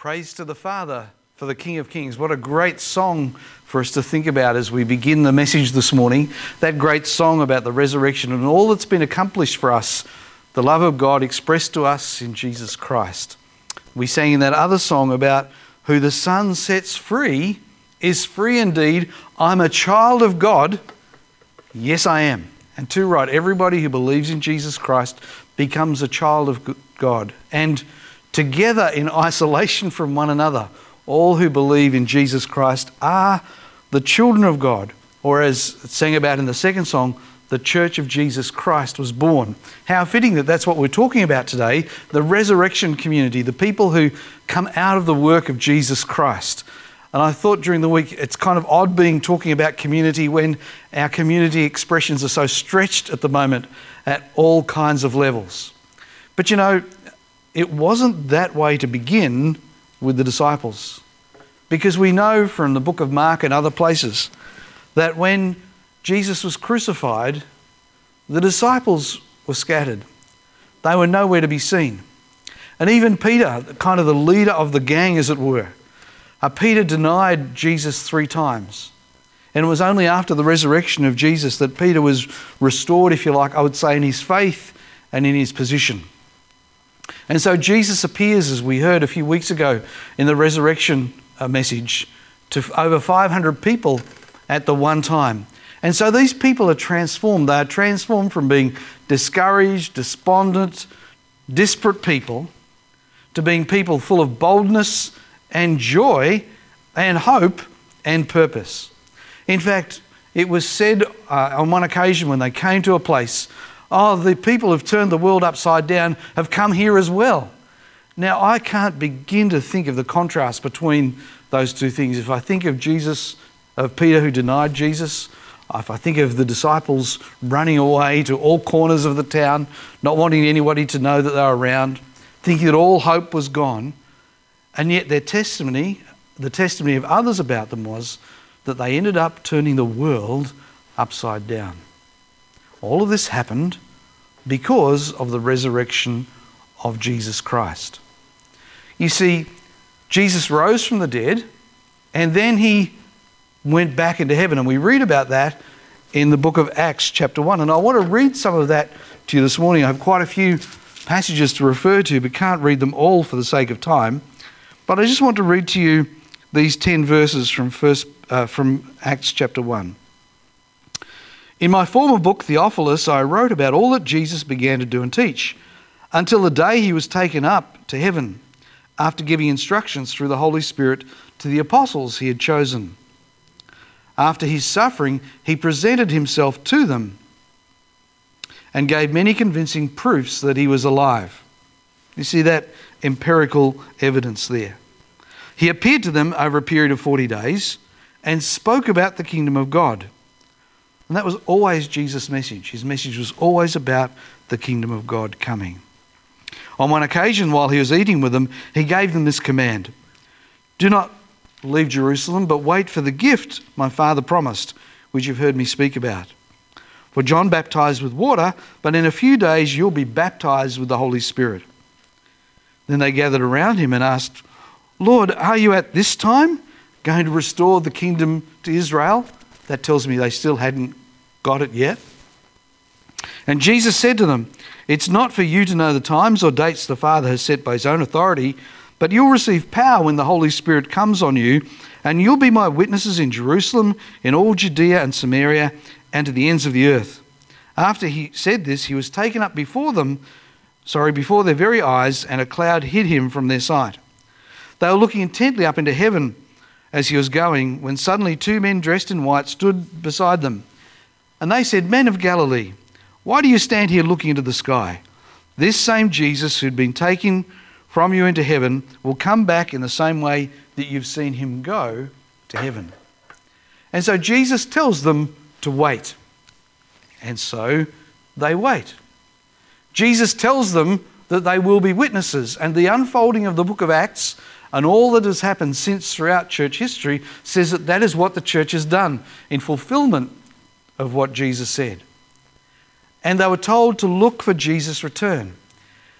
Praise to the Father for the King of Kings. What a great song for us to think about as we begin the message this morning. That great song about the resurrection and all that's been accomplished for us, the love of God expressed to us in Jesus Christ. We sang in that other song about who the Son sets free is free indeed. I'm a child of God. Yes, I am. And too right, everybody who believes in Jesus Christ becomes a child of God. And together in isolation from one another, all who believe in Jesus Christ are the children of God. Or as it sang about in the second song, the Church of Jesus Christ was born. How fitting that that's what we're talking about today, the resurrection community, the people who come out of the work of Jesus Christ. And I thought during the week, it's kind of odd talking about community when our community expressions are so stretched at the moment at all kinds of levels. But you know, it wasn't that way to begin with the disciples. Because we know from the book of Mark and other places that when Jesus was crucified, the disciples were scattered. They were nowhere to be seen. And even Peter, kind of the leader of the gang as it were, Peter denied Jesus 3 times. And it was only after the resurrection of Jesus that Peter was restored, if you like, I would say, in his faith and in his position. And so Jesus appears, as we heard a few weeks ago in the resurrection message, to over 500 people at the one time. And so these people are transformed. They are transformed from being discouraged, despondent, disparate people to being people full of boldness and joy and hope and purpose. In fact, it was said on one occasion when they came to a place, oh, the people who've turned the world upside down have come here as well. Now, I can't begin to think of the contrast between those two things. If I think of Jesus, of Peter who denied Jesus, if I think of the disciples running away to all corners of the town, not wanting anybody to know that they were around, thinking that all hope was gone, and yet their testimony, the testimony of others about them was that they ended up turning the world upside down. All of this happened because of the resurrection of Jesus Christ. You see, Jesus rose from the dead and then he went back into heaven. And we read about that in the book of Acts chapter 1. And I want to read some of that to you this morning. I have quite a few passages to refer to, but can't read them all for the sake of time. But I just want to read to you these 10 verses from Acts chapter 1. In my former book, Theophilus, I wrote about all that Jesus began to do and teach, until the day he was taken up to heaven, after giving instructions through the Holy Spirit to the apostles he had chosen. After his suffering, he presented himself to them and gave many convincing proofs that he was alive. You see that empirical evidence there. He appeared to them over a period of 40 days and spoke about the kingdom of God. And that was always Jesus' message. His message was always about the kingdom of God coming. On one occasion, while he was eating with them, he gave them this command: do not leave Jerusalem, but wait for the gift my Father promised, which you've heard me speak about. For John baptized with water, but in a few days you'll be baptized with the Holy Spirit. Then they gathered around him and asked, Lord, are you at this time going to restore the kingdom to Israel? That tells me they still hadn't got it yet. And Jesus said to them, it's not for you to know the times or dates the Father has set by his own authority, but you'll receive power when the Holy Spirit comes on you, and you'll be my witnesses in Jerusalem, in all Judea and Samaria, and to the ends of the earth. After he said this, he was taken up before their very eyes, and a cloud hid him from their sight. They were looking intently up into heaven as he was going, when suddenly 2 men dressed in white stood beside them. And they said, Men of Galilee, why do you stand here looking into the sky? This same Jesus who'd been taken from you into heaven will come back in the same way that you've seen him go to heaven. And so Jesus tells them to wait. And so they wait. Jesus tells them that they will be witnesses. And the unfolding of the book of Acts and all that has happened since throughout church history says that that is what the church has done in fulfillment of what Jesus said. And they were told to look for Jesus' return.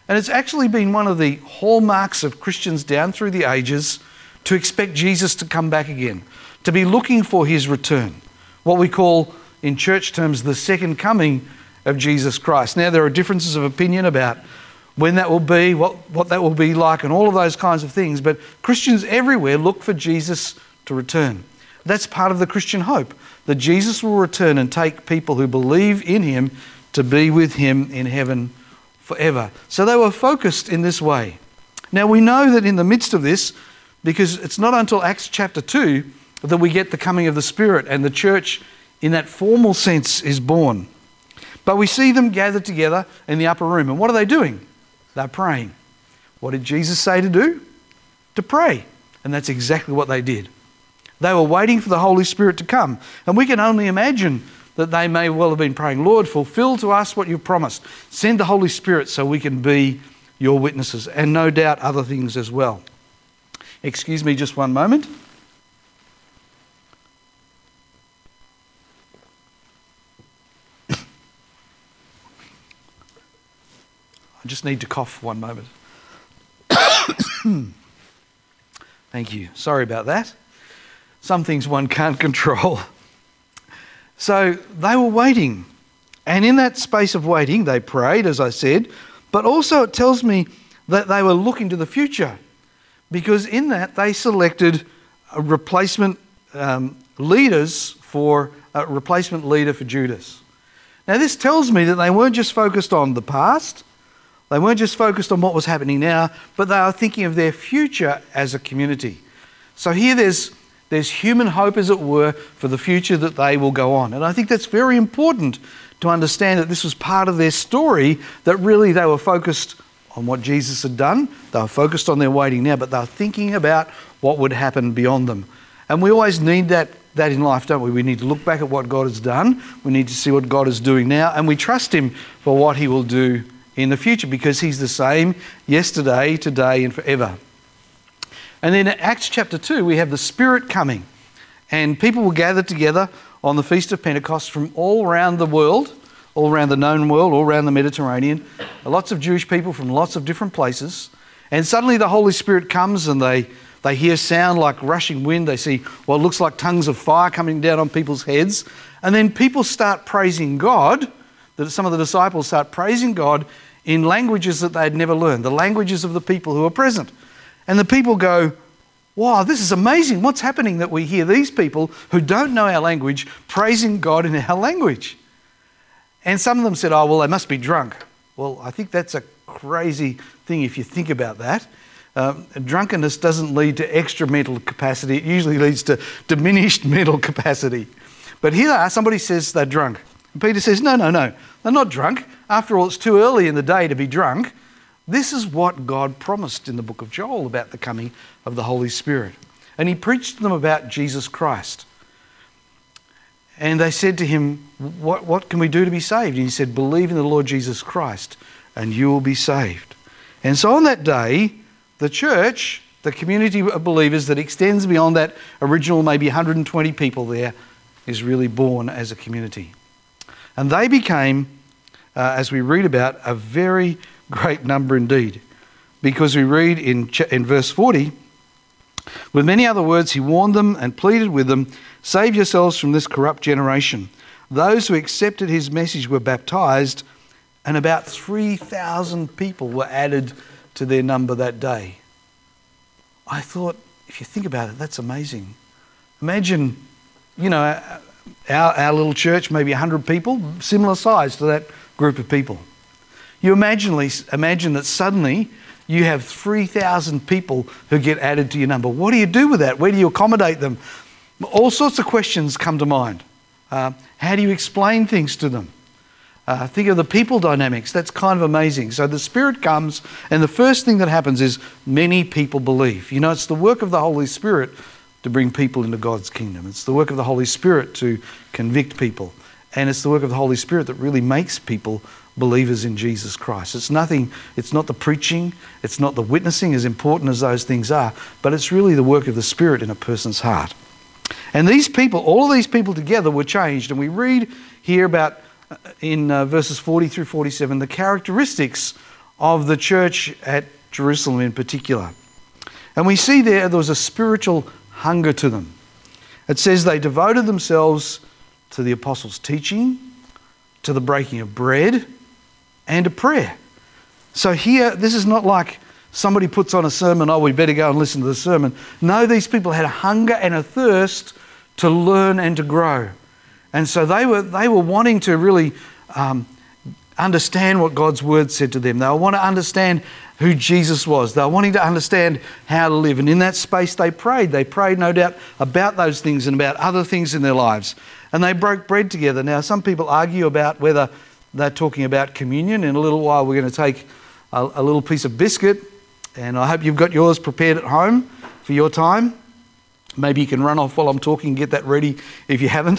And it's actually been one of the hallmarks of Christians down through the ages to expect Jesus to come back again, to be looking for his return, what we call in church terms the second coming of Jesus Christ. Now, there are differences of opinion about when that will be, what that will be like, and all of those kinds of things, but Christians everywhere look for Jesus to return. That's part of the Christian hope, that Jesus will return and take people who believe in him to be with him in heaven forever. So they were focused in this way. Now, we know that in the midst of this, because it's not until Acts chapter 2 that we get the coming of the Spirit and the church in that formal sense is born. But we see them gathered together in the upper room. And what are they doing? They're praying. What did Jesus say to do? To pray. And that's exactly what they did. They were waiting for the Holy Spirit to come. And we can only imagine that they may well have been praying, Lord, fulfill to us what you've promised. Send the Holy Spirit so we can be your witnesses. And no doubt other things as well. Excuse me just one moment. I just need to cough one moment. Thank you. Sorry about that. Some things one can't control. So they were waiting. And in that space of waiting, they prayed, as I said. But also it tells me that they were looking to the future. Because in that, they selected a replacement leaders for a replacement leader for Judas. Now this tells me that they weren't just focused on the past. They weren't just focused on what was happening now, but they were thinking of their future as a community. So here there's human hope, as it were, for the future that they will go on. And I think that's very important to understand that this was part of their story, that really they were focused on what Jesus had done. They were focused on their waiting now, but they were thinking about what would happen beyond them. And we always need that in life, don't we? We need to look back at what God has done. We need to see what God is doing now, and we trust him for what he will do in the future, because he's the same yesterday, today, and forever. And then in Acts chapter 2, we have the Spirit coming. And people will gather together on the Feast of Pentecost from all around the world, all around the known world, all around the Mediterranean. Lots of Jewish people from lots of different places. And suddenly the Holy Spirit comes and they hear sound like rushing wind. They see what looks like tongues of fire coming down on people's heads. And then people start praising God. Some of the disciples start praising God in languages that they had never learned, the languages of the people who are present. And the people go, wow, this is amazing. What's happening that we hear these people who don't know our language praising God in our language? And some of them said, oh, well, they must be drunk. Well, I think that's a crazy thing if you think about that. Drunkenness doesn't lead to extra mental capacity. It usually leads to diminished mental capacity. But here they are, somebody says they're drunk. And Peter says, no, they're not drunk. After all, it's too early in the day to be drunk. This is what God promised in the book of Joel about the coming of the Holy Spirit. And he preached to them about Jesus Christ. And they said to him, what can we do to be saved? And he said, believe in the Lord Jesus Christ and you will be saved. And so on that day, the church, the community of believers that extends beyond that original maybe 120 people there, is really born as a community. And they became, as we read about, a very great number indeed. Because we read in verse 40, with many other words he warned them and pleaded with them, save yourselves from this corrupt generation. Those who accepted his message were baptized, and about 3,000 people were added to their number that day. I thought, if you think about it, that's amazing. Imagine, our little church, maybe 100 people, similar size to that group of people. You imagine that suddenly you have 3,000 people who get added to your number. What do you do with that? Where do you accommodate them? All sorts of questions come to mind. How do you explain things to them? Think of the people dynamics. That's kind of amazing. So the Spirit comes, and the first thing that happens is many people believe. It's the work of the Holy Spirit to bring people into God's kingdom. It's the work of the Holy Spirit to convict people. And it's the work of the Holy Spirit that really makes people believers in Jesus Christ. It's not the preaching, it's not the witnessing, as important as those things are, but it's really the work of the Spirit in a person's heart. And these people, all of these people together were changed. And we read here about, in verses 40 through 47, the characteristics of the church at Jerusalem in particular. And we see there was a spiritual hunger to them. It says they devoted themselves to the apostles' teaching, to the breaking of bread, and to prayer. So here, this is not like somebody puts on a sermon, oh, we better go and listen to the sermon. No, these people had a hunger and a thirst to learn and to grow. And so they were wanting to really understand what God's word said to them. They want to understand who Jesus was. They were wanting to understand how to live. And in that space they prayed. They prayed, no doubt, about those things and about other things in their lives. And they broke bread together. Now, some people argue about whether they're talking about communion. In a little while we're going to take a little piece of biscuit, and I hope you've got yours prepared at home for your time. Maybe you can run off while I'm talking and get that ready if you haven't.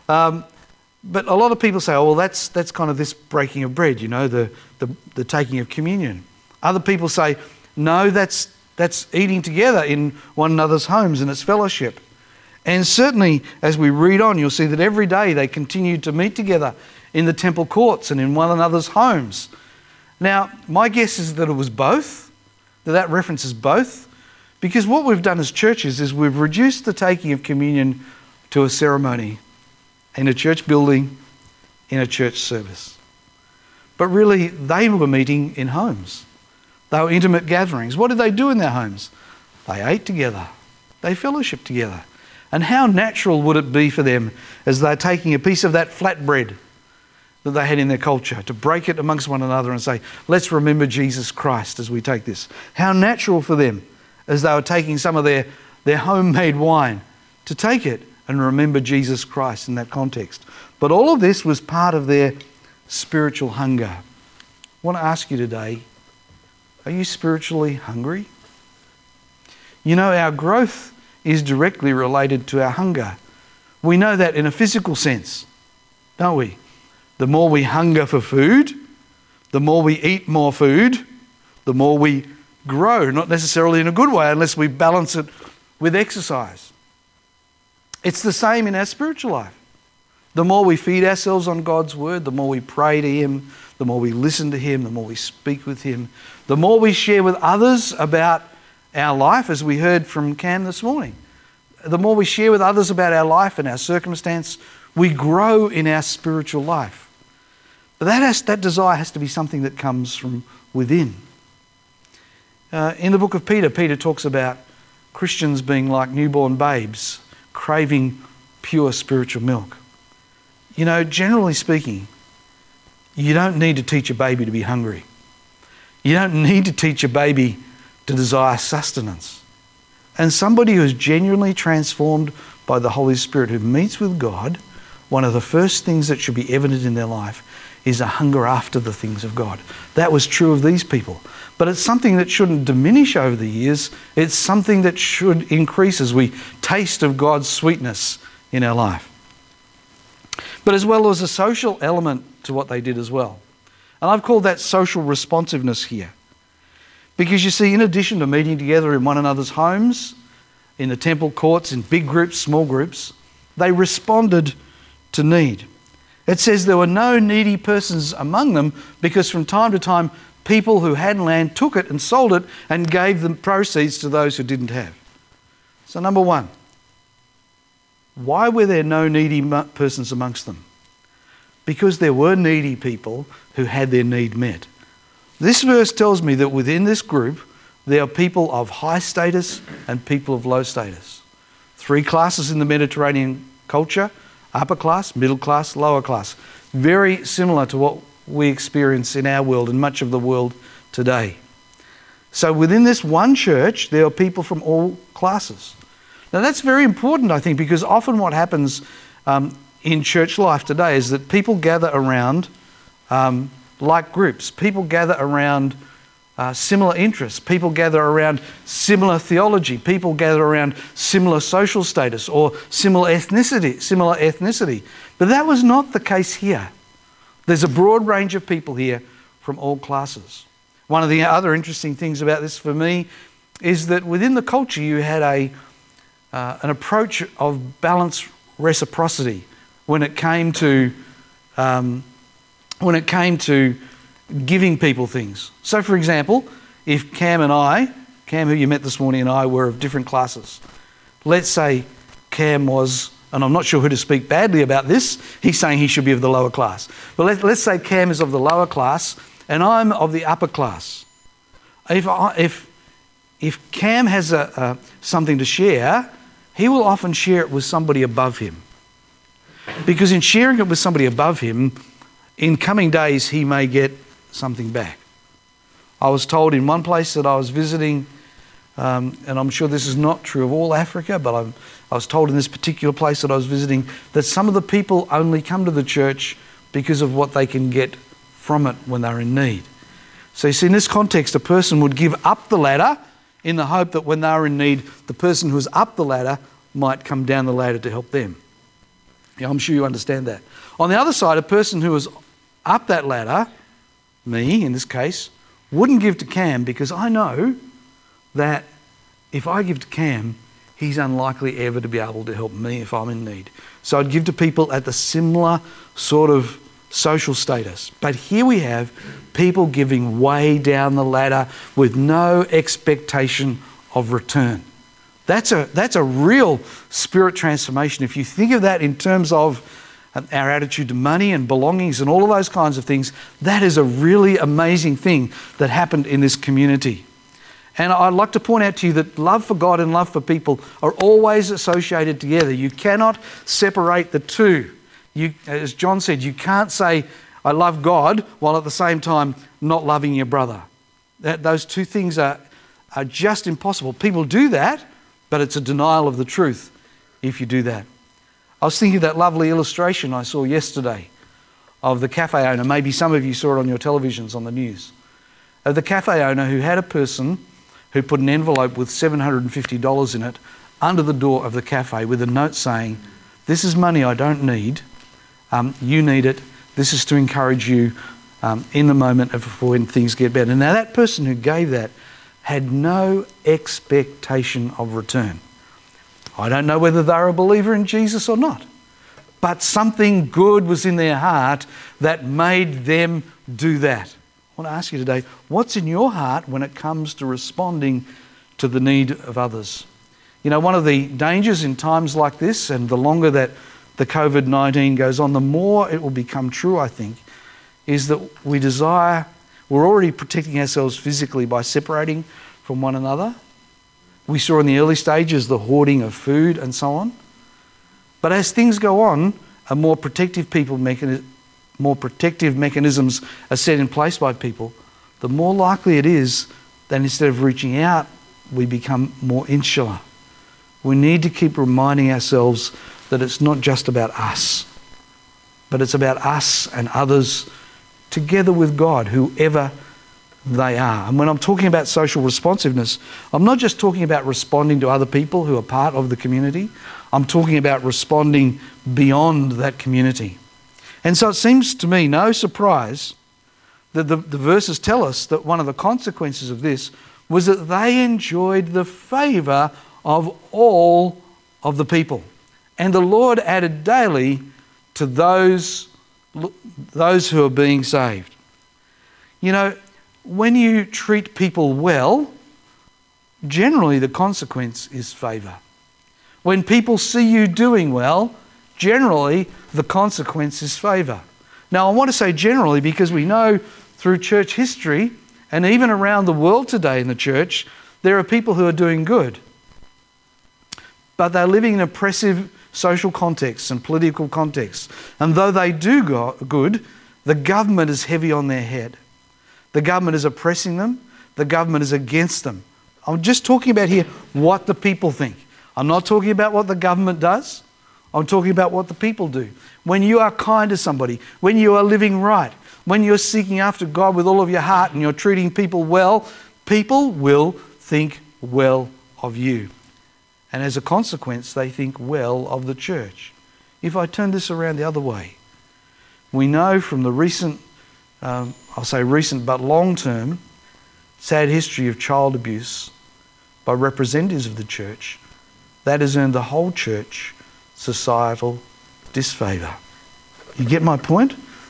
But a lot of people say, oh, well, that's kind of this breaking of bread, you know, the taking of communion. Other people say, no, that's eating together in one another's homes and it's fellowship. And certainly, as we read on, you'll see that every day they continued to meet together in the temple courts and in one another's homes. Now, my guess is that it was both, that references both, because what we've done as churches is we've reduced the taking of communion to a ceremony in a church building, in a church service. But really, they were meeting in homes. They were intimate gatherings. What did they do in their homes? They ate together. They fellowshiped together. And how natural would it be for them as they're taking a piece of that flatbread that they had in their culture to break it amongst one another and say, let's remember Jesus Christ as we take this. How natural for them as they were taking some of their homemade wine to take it and remember Jesus Christ in that context. But all of this was part of their spiritual hunger. I want to ask you today, are you spiritually hungry? You know, our growth is directly related to our hunger. We know that in a physical sense, don't we? The more we hunger for food, the more we eat more food, the more we grow, not necessarily in a good way unless we balance it with exercise. It's the same in our spiritual life. The more we feed ourselves on God's word, the more we pray to Him, the more we listen to Him, the more we speak with Him, the more we share with others about our life, as we heard from Cam this morning. The more we share with others about our life and our circumstance, we grow in our spiritual life. But that desire has to be something that comes from within. In the book of Peter, Peter talks about Christians being like newborn babes, craving pure spiritual milk. You know, generally speaking, you don't need to teach a baby to be hungry. You don't need to teach a baby to desire sustenance. And somebody who is genuinely transformed by the Holy Spirit, who meets with God, one of the first things that should be evident in their life is a hunger after the things of God. That was true of these people. But it's something that shouldn't diminish over the years. It's something that should increase as we taste of God's sweetness in our life. But as well as a social element to what they did as well. And I've called that social responsiveness here. Because you see, in addition to meeting together in one another's homes, in the temple courts, in big groups, small groups, they responded to need. It says there were no needy persons among them because from time to time people who had land took it and sold it and gave the proceeds to those who didn't have. So number one, why were there no needy persons amongst them? Because there were needy people who had their need met. This verse tells me that within this group there are people of high status and people of low status. Three classes in the Mediterranean culture: upper class, middle class, lower class. Very similar to what we experience in our world and much of the world today. So within this one church, there are people from all classes. Now that's very important, I think, because often what happens in church life today is that people gather around like groups. People gather around similar interests. People gather around similar theology. People gather around similar social status or similar ethnicity. But that was not the case here. There's a broad range of people here from all classes. One of the other interesting things about this for me is that within the culture you had an approach of balanced reciprocity when it came to giving people things. So, for example, if Cam, who you met this morning, and I were of different classes. Let's say Cam was, and I'm not sure who to speak badly about this, he's saying he should be of the lower class. But let's say Cam is of the lower class and I'm of the upper class. If Cam has something to share, he will often share it with somebody above him. Because in sharing it with somebody above him, in coming days he may get something back. I was told in one place that I was visiting, and I'm sure this is not true of all Africa, but I was told in this particular place that I was visiting that some of the people only come to the church because of what they can get from it when they're in need. So you see, in this context, a person would give up the ladder in the hope that when they're in need, the person who's up the ladder might come down the ladder to help them. Yeah, I'm sure you understand that. On the other side, a person who is up that ladder, me in this case, wouldn't give to Cam because I know that if I give to Cam, he's unlikely ever to be able to help me if I'm in need. So I'd give to people at the similar sort of social status. But here we have people giving way down the ladder with no expectation of return. That's a real spirit transformation. If you think of that in terms of our attitude to money and belongings and all of those kinds of things, that is a really amazing thing that happened in this community. And I'd like to point out to you that love for God and love for people are always associated together. You cannot separate the two. As John said, you can't say, I love God, while at the same time not loving your brother. Those two things are just impossible. People do that, but it's a denial of the truth if you do that. I was thinking of that lovely illustration I saw yesterday of the cafe owner. Maybe some of you saw it on your televisions on the news. Of the cafe owner who had a person who put an envelope with $750 in it under the door of the cafe with a note saying, this is money I don't need. You need it. This is to encourage you in the moment of when things get better. Now that person who gave that had no expectation of return. I don't know whether they're a believer in Jesus or not, but something good was in their heart that made them do that. I want to ask you today, what's in your heart when it comes to responding to the need of others? You know, one of the dangers in times like this, and the longer that the COVID-19 goes on, the more it will become true, I think, is that we're already protecting ourselves physically by separating from one another. We saw in the early stages the hoarding of food and so on. But as things go on, more protective mechanisms are set in place by people, the more likely it is that instead of reaching out, we become more insular. We need to keep reminding ourselves that it's not just about us, but it's about us and others together with God, whoever they are. And when I'm talking about social responsiveness, I'm not just talking about responding to other people who are part of the community. I'm talking about responding beyond that community. And so it seems to me no surprise that the verses tell us that one of the consequences of this was that they enjoyed the favour of all of the people. And the Lord added daily to those who are being saved. You know, when you treat people well, generally the consequence is favour. When people see you doing well, generally the consequence is favour. Now I want to say generally because we know through church history and even around the world today in the church, there are people who are doing good. But they're living in oppressive social contexts and political contexts. And though they do good, the government is heavy on their head. The government is oppressing them. The government is against them. I'm just talking about here what the people think. I'm not talking about what the government does. I'm talking about what the people do. When you are kind to somebody, when you are living right, when you're seeking after God with all of your heart and you're treating people well, people will think well of you. And as a consequence, they think well of the church. If I turn this around the other way, we know from the recent, I'll say recent but long-term, sad history of child abuse by representatives of the church, that has earned the whole church societal disfavour. You get my point?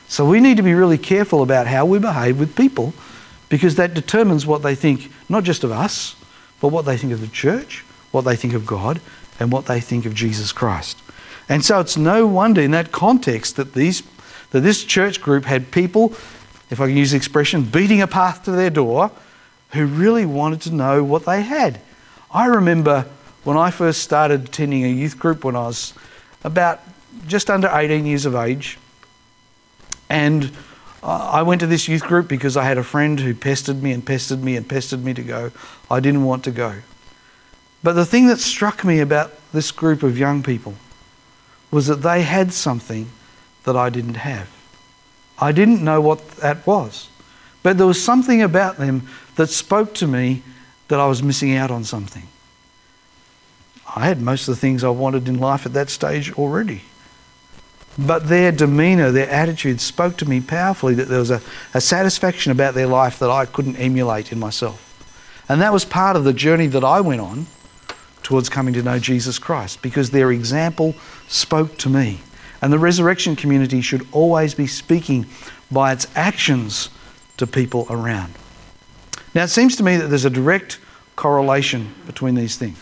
So we need to be really careful about how we behave with people, because that determines what they think, not just of us, but what they think of the church, what they think of God, and what they think of Jesus Christ. And so it's no wonder in that context that this church group had people, if I can use the expression, beating a path to their door, who really wanted to know what they had. I remember when I first started attending a youth group when I was about just under 18 years of age, and I went to this youth group because I had a friend who pestered me and pestered me and pestered me to go. I didn't want to go. But the thing that struck me about this group of young people was that they had something that I didn't have. I didn't know what that was, but there was something about them that spoke to me that I was missing out on something. I had most of the things I wanted in life at that stage already. But their demeanour, their attitude spoke to me powerfully that there was a satisfaction about their life that I couldn't emulate in myself. And that was part of the journey that I went on towards coming to know Jesus Christ, because their example spoke to me. And the resurrection community should always be speaking by its actions to people around. Now, it seems to me that there's a direct correlation between these things.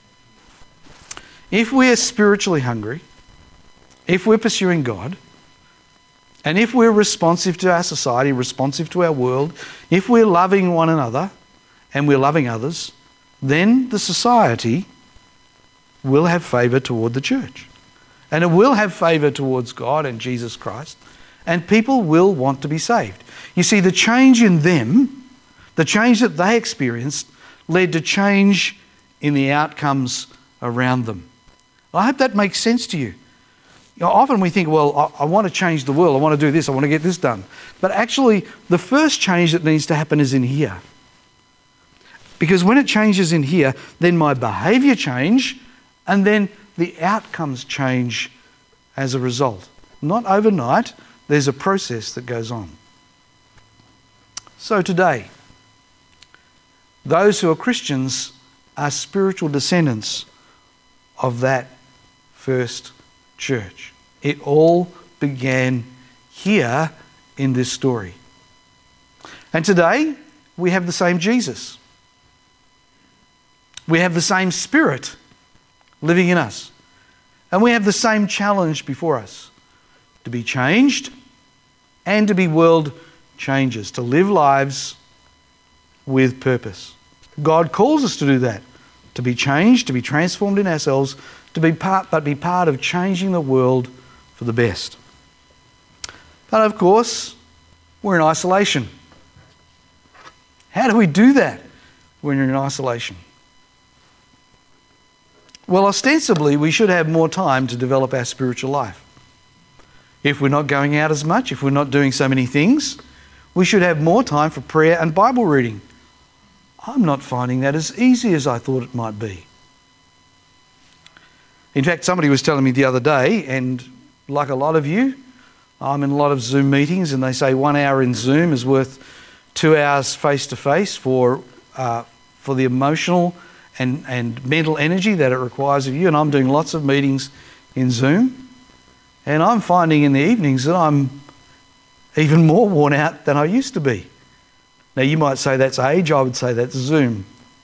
If we are spiritually hungry, if we're pursuing God, and if we're responsive to our society, responsive to our world, if we're loving one another and we're loving others, then the society will have favour toward the church. And it will have favour towards God and Jesus Christ, and people will want to be saved. You see, the change in them, the change that they experienced, led to change in the outcomes around them. I hope that makes sense to you. You know, often we think, well, I want to change the world, I want to do this, I want to get this done. But actually, the first change that needs to happen is in here. Because when it changes in here, then my behaviour change, and then the outcomes change as a result. Not overnight, there's a process that goes on. So today, those who are Christians are spiritual descendants of that first church. It all began here in this story. And today, we have the same Jesus. We have the same Spirit living in us. And we have the same challenge before us, to be changed and to be world changers, to live lives with purpose. God calls us to do that, to be changed, to be transformed in ourselves, to be part of changing the world for the best. But of course, we're in isolation. How do we do that when you're in isolation? Well, ostensibly, we should have more time to develop our spiritual life. If we're not going out as much, if we're not doing so many things, we should have more time for prayer and Bible reading. I'm not finding that as easy as I thought it might be. In fact, somebody was telling me the other day, and like a lot of you, I'm in a lot of Zoom meetings, and they say 1 hour in Zoom is worth 2 hours face-to-face for the emotional and mental energy that it requires of you. And I'm doing lots of meetings in Zoom, and I'm finding in the evenings that I'm even more worn out than I used to be. Now, you might say that's age, I would say that's Zoom.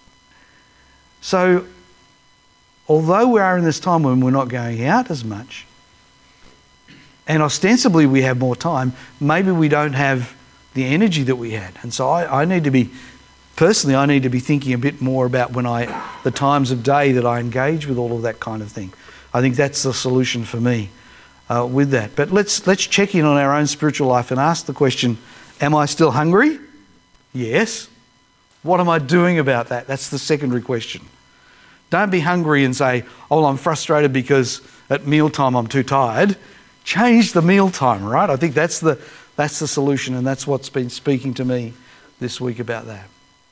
So, although we are in this time when we're not going out as much, and ostensibly we have more time, maybe we don't have the energy that we had. And so I need to be thinking a bit more about the times of day that I engage with all of that kind of thing. I think that's the solution for me with that. But let's check in on our own spiritual life and ask the question, am I still hungry? Yes. What am I doing about that? That's the secondary question. Don't be hungry and say, oh, I'm frustrated because at mealtime I'm too tired. Change the mealtime, right? I think that's the solution, and that's what's been speaking to me this week about that.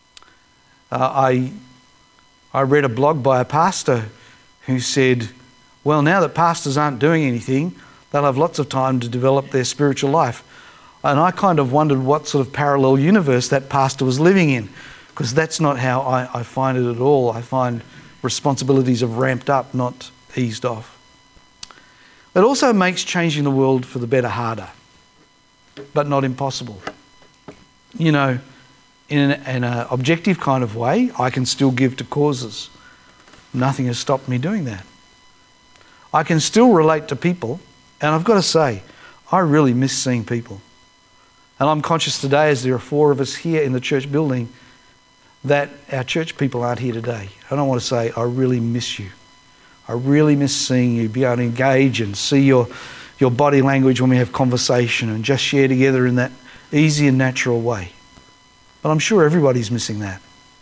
I read a blog by a pastor who said, well, now that pastors aren't doing anything, they'll have lots of time to develop their spiritual life. And I kind of wondered what sort of parallel universe that pastor was living in, because that's not how I find it at all. I find responsibilities have ramped up, not eased off. It also makes changing the world for the better harder. but not impossible. You know, in an objective kind of way, I can still give to causes. Nothing has stopped me doing that. I can still relate to people, and I've got to say, I really miss seeing people. And I'm conscious today, as there are 4 of us here in the church building, that our church people aren't here today. And I want to say, I really miss you. I really miss seeing you, be able to engage and see your body language when we have conversation and just share together in that easy and natural way. But I'm sure everybody's missing that.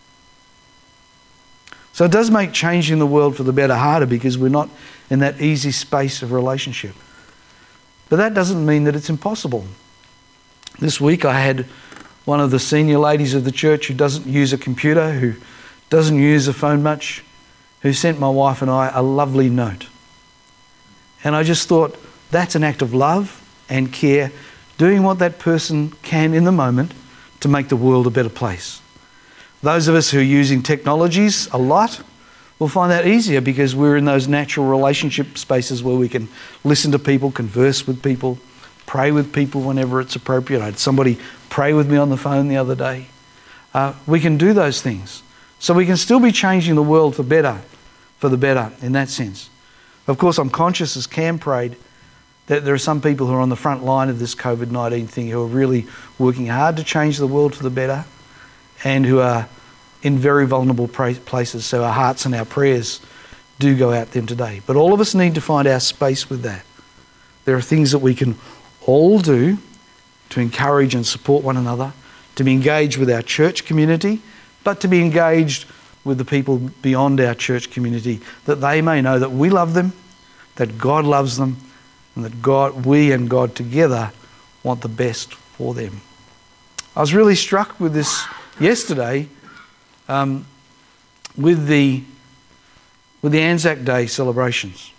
So it does make changing the world for the better harder because we're not in that easy space of relationship. But that doesn't mean that it's impossible. This week I had one of the senior ladies of the church who doesn't use a computer, who doesn't use a phone much, who sent my wife and I a lovely note. And I just thought, that's an act of love and care, doing what that person can in the moment to make the world a better place. Those of us who are using technologies a lot will find that easier because we're in those natural relationship spaces where we can listen to people, converse with people, pray with people whenever it's appropriate. I had somebody pray with me on the phone the other day. We can do those things. So we can still be changing the world for the better in that sense. Of course, I'm conscious, as Cam prayed, that there are some people who are on the front line of this COVID-19 thing who are really working hard to change the world for the better and who are in very vulnerable places. So our hearts and our prayers do go out them today. But all of us need to find our space with that. There are things that we can all do to encourage and support one another, to be engaged with our church community, but to be engaged with the people beyond our church community, that they may know that we love them, that God loves them, and that we and God together want the best for them. I was really struck with this yesterday with the Anzac Day celebrations.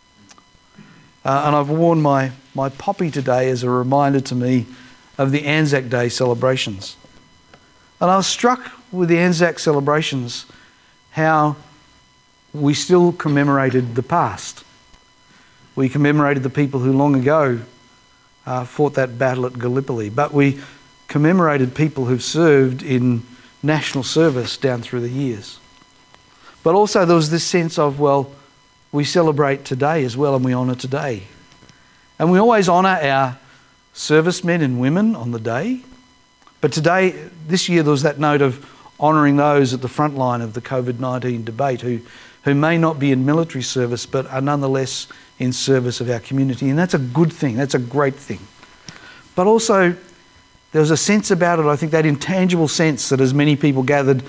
And I've worn my poppy today as a reminder to me of the Anzac Day celebrations. And I was struck with the Anzac celebrations how we still commemorated the past. We commemorated the people who long ago fought that battle at Gallipoli, but we commemorated people who've served in national service down through the years. But also there was this sense of, well, we celebrate today as well and we honour today. And we always honour our servicemen and women on the day. But today, this year, there was that note of honouring those at the front line of the COVID-19 debate who may not be in military service but are nonetheless in service of our community. And that's a good thing, that's a great thing. But also, there was a sense about it, I think that intangible sense that as many people gathered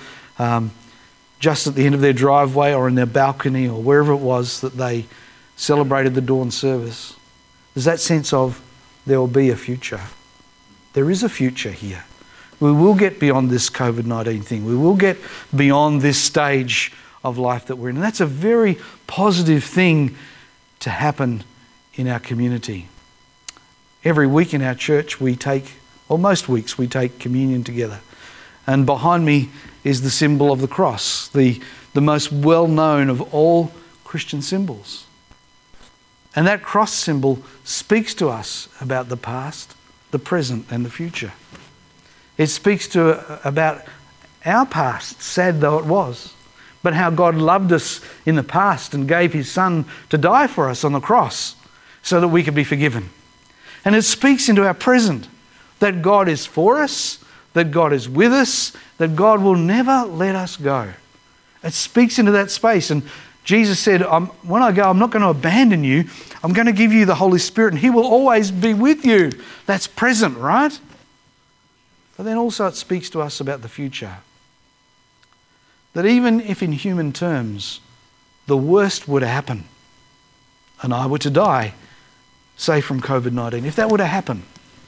just at the end of their driveway or in their balcony or wherever it was that they celebrated the dawn service, there's that sense of there will be a future. There is a future here. We will get beyond this COVID-19 thing. We will get beyond this stage of life that we're in. And that's a very positive thing to happen in our community. Every week in our church most weeks we take communion together. And behind me is the symbol of the cross, the most well-known of all Christian symbols. And that cross symbol speaks to us about the past, the present and the future. It speaks about our past, sad though it was, but how God loved us in the past and gave his son to die for us on the cross so that we could be forgiven. And it speaks into our present, that God is for us, that God is with us, that God will never let us go. It speaks into that space. And Jesus said, when I go, I'm not going to abandon you. I'm going to give you the Holy Spirit and he will always be with you. That's present, right? But then also it speaks to us about the future. That even if in human terms the worst were to happen and I were to die, say from COVID-19, if that were to happen,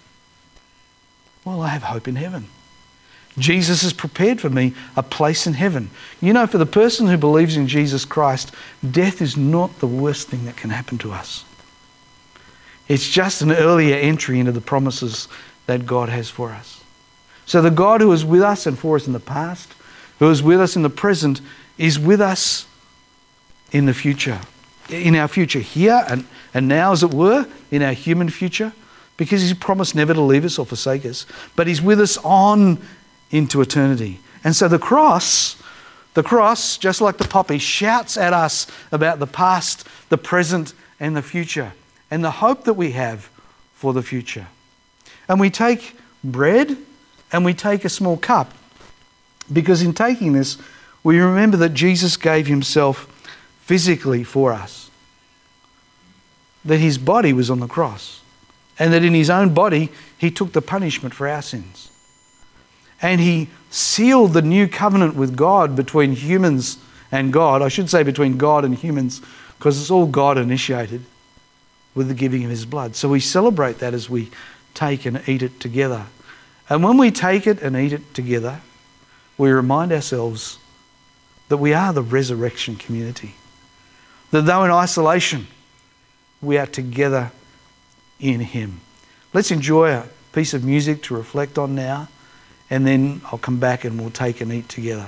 well, I have hope in heaven. Jesus has prepared for me a place in heaven. You know, for the person who believes in Jesus Christ, death is not the worst thing that can happen to us. It's just an earlier entry into the promises that God has for us. So the God who is with us and for us in the past, who is with us in the present, is with us in the future. In our future here and now, as it were, in our human future. because he's promised never to leave us or forsake us, but he's with us on into eternity. And so the cross, just like the poppy, shouts at us about the past, the present, and the future, and the hope that we have for the future. And we take bread and we take a small cup, because in taking this, we remember that Jesus gave himself physically for us, that his body was on the cross, and that in his own body he took the punishment for our sins. And he sealed the new covenant with God between humans and God. I should say between God and humans, because it's all God initiated with the giving of his blood. So we celebrate that as we take and eat it together. And when we take it and eat it together, we remind ourselves that we are the resurrection community. That though in isolation, we are together in him. Let's enjoy a piece of music to reflect on now, and then I'll come back and we'll take and eat together.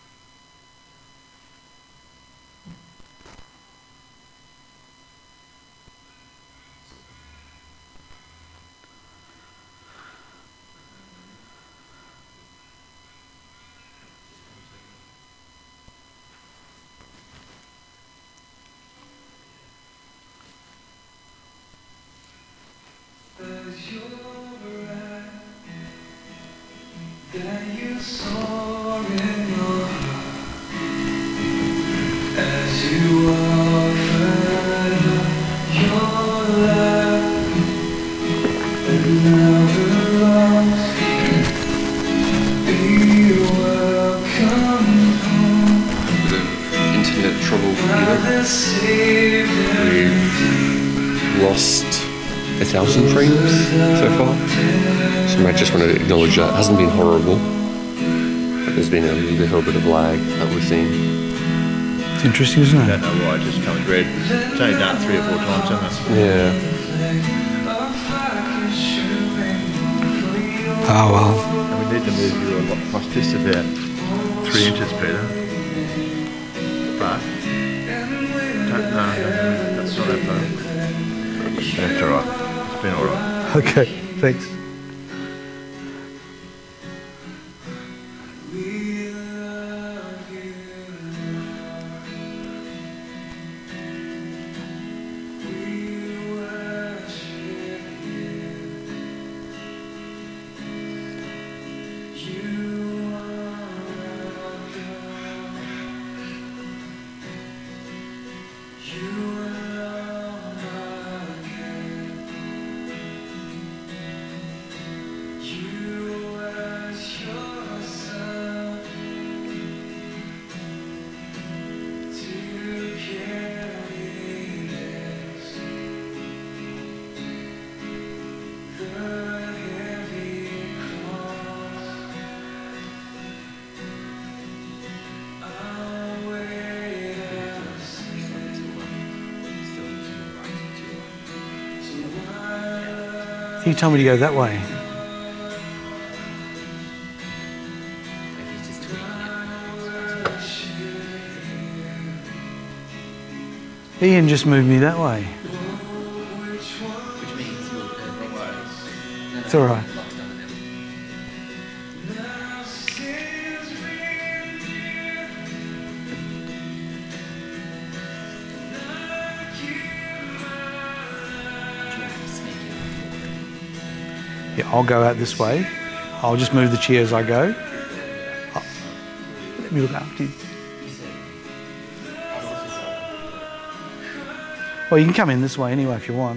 That you saw in your heart as you offered your love, and now the lost be welcome home. The internet trouble We've lost 1,000 frames so far. So I just want to acknowledge that. It hasn't been horrible, but there's been a little bit of lag that we've seen. It's interesting, isn't I it? don't know why it just comes red. It's only done 3 or 4 times, hasn't it? Yeah. Oh, well. And we need to move you a lot past just about 3 inches, Peter. But that's not happening. That's alright. It's been alright. Okay, thanks. You told me to go that way. Ian just moved me that way. It's all right. Yeah, I'll go out this way. I'll just move the chair as I go. Let me look after you. Well, you can come in this way anyway if you want.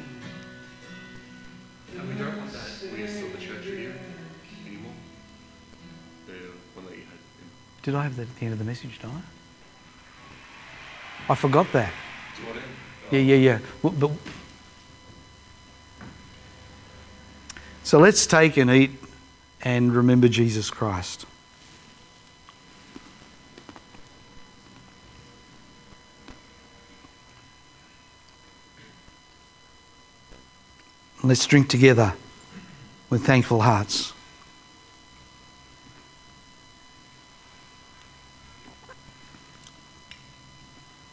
And we don't want that. We're still the church video anymore. The one that you had. Did I have that at the end of the message, did I forgot that. Do you want it? Yeah. But so let's take and eat and remember Jesus Christ. Let's drink together with thankful hearts.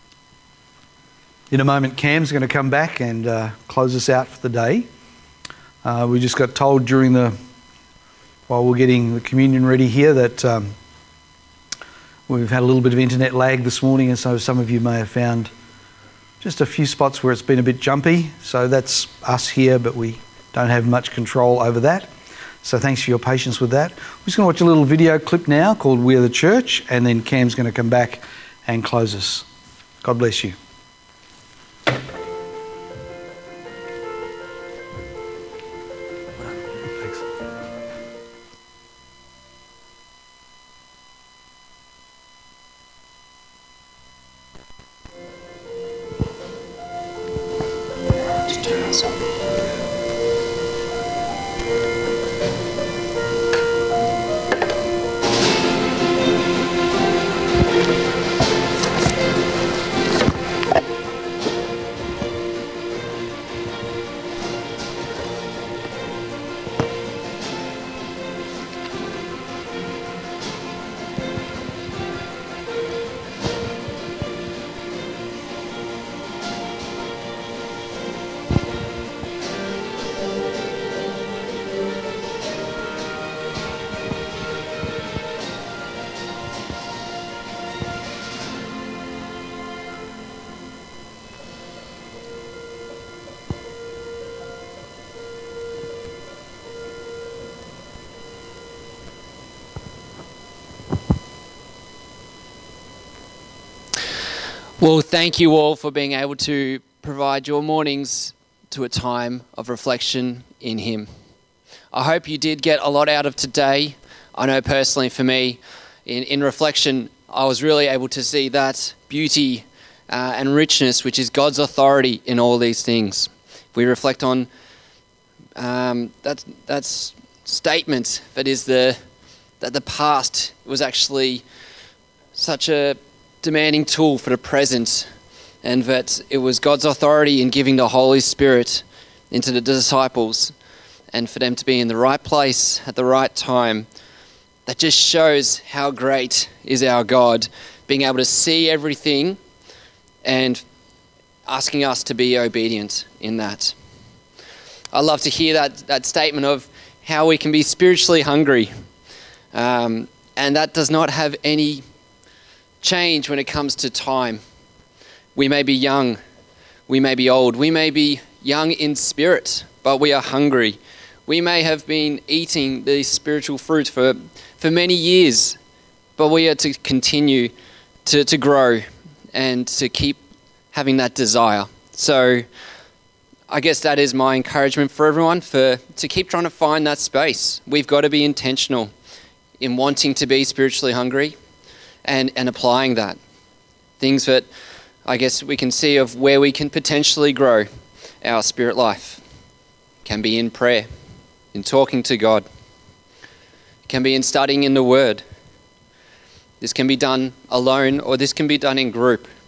In a moment, Cam's going to come back and close us out for the day. We just got told while we're getting the communion ready here that we've had a little bit of internet lag this morning, and so some of you may have found just a few spots where it's been a bit jumpy. So that's us here, but we don't have much control over that. So thanks for your patience with that. We're just going to watch a little video clip now called We're the Church, and then Cam's going to come back and close us. God bless you. Well, thank you all for being able to provide your mornings to a time of reflection in Him. I hope you did get a lot out of today. I know personally for me, in reflection, I was really able to see that beauty and richness, which is God's authority in all these things. If we reflect on that statement that is that the past was actually such a demanding tool for the present, and that it was God's authority in giving the Holy Spirit into the disciples and for them to be in the right place at the right time. That just shows how great is our God, being able to see everything and asking us to be obedient in that. I love to hear that statement of how we can be spiritually hungry, and that does not have any change when it comes to time. We may be young, we may be old, we may be young in spirit, but we are hungry. We may have been eating the spiritual fruit for many years, but we are to continue to grow and to keep having that desire. So I guess that is my encouragement for everyone, to keep trying to find that space. We've got to be intentional in wanting to be spiritually hungry and applying that. Things that I guess we can see of where we can potentially grow our spirit life. Can be in prayer, in talking to God. Can be in studying in the Word. This can be done alone, or this can be done in group.